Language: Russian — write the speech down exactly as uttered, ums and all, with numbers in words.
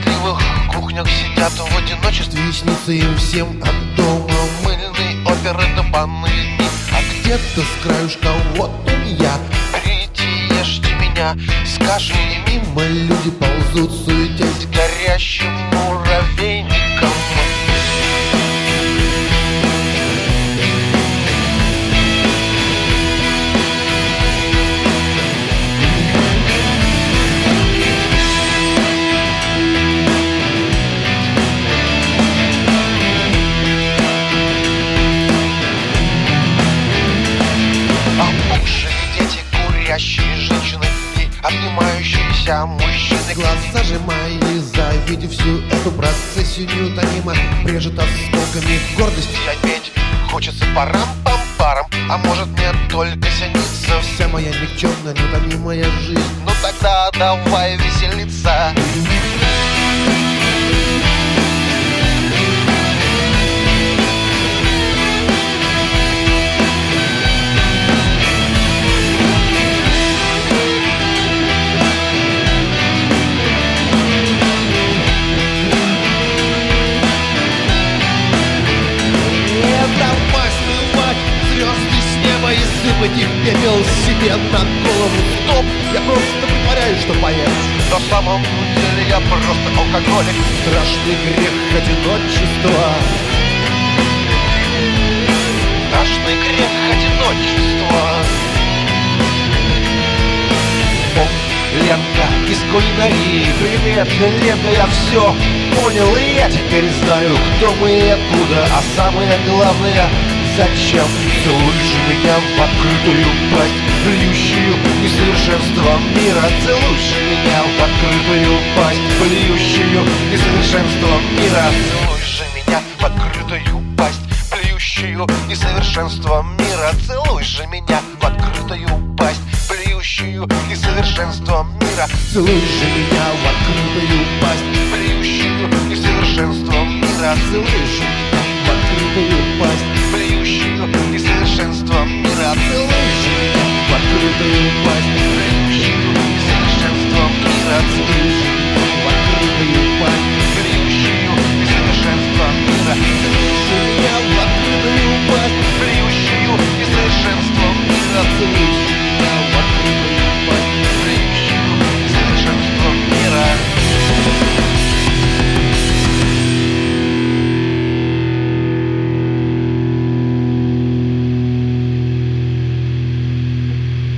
болтливых кухнях сидят в одиночестве, и снится им всем от дома мыльные оперы да банные дни. А где-то с краюшка вот он я. Берите, ешьте меня, скажи, Мимо люди ползут, суетясь горящим муравейником. Курящие женщины и обнимающиеся мужчины, глаза же мои, завидев всю эту процессию неутомимо, брежет осколками гордости. Опять хочется парам-пам-парам, а может мне только снится вся моя никчемная неутомимая жизнь. Ну тогда давай веселиться. И сыпать их пепел себе на голову. Стоп, я просто притворяюсь, что поэт. На самом деле я просто алкоголик. Страшный грех одиночества. Страшный грех одиночества. О, Ленка из кулинарии. Привет, Ленка, я все понял, и я теперь знаю, кто мы и откуда. А самое главное, зачем? Целуешь меня в открытую пасть, плюющую несовершенство мира. Целуешь меня в открытую пасть, плюющую несовершенство мира. Целуешь же меня в открытую пасть, плюющую несовершенство мира. Целуешь же меня в открытую пасть, плюющую несовершенство мира. Целуешь же меня